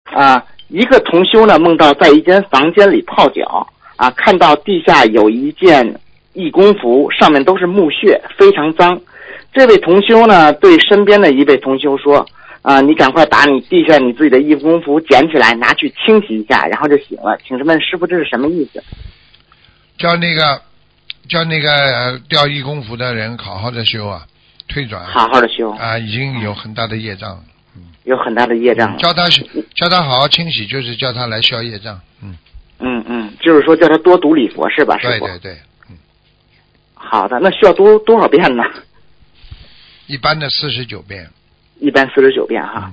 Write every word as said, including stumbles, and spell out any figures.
啊，一个同修呢梦到在一间房间里泡脚啊，看到地下有一件义工服，上面都是木屑，非常脏。这位同修呢对身边的一位同修说啊，你赶快把你地下你自己的义工服捡起来，拿去清洗一下，然后就行了。请问师傅这是什么意思？ 叫那个叫那个呃掉义工服的人好好的修啊，退转， 好好的修啊，已经有很大的业障了，嗯， 有很大的业障了。 叫他叫他好好清洗，就是叫他来消业障，嗯嗯嗯，就是说叫他多读礼佛是吧，师傅？ 对对对，嗯。 好的，那需要读多少遍呢？ 一般的四十九遍。 一般四十九遍哈。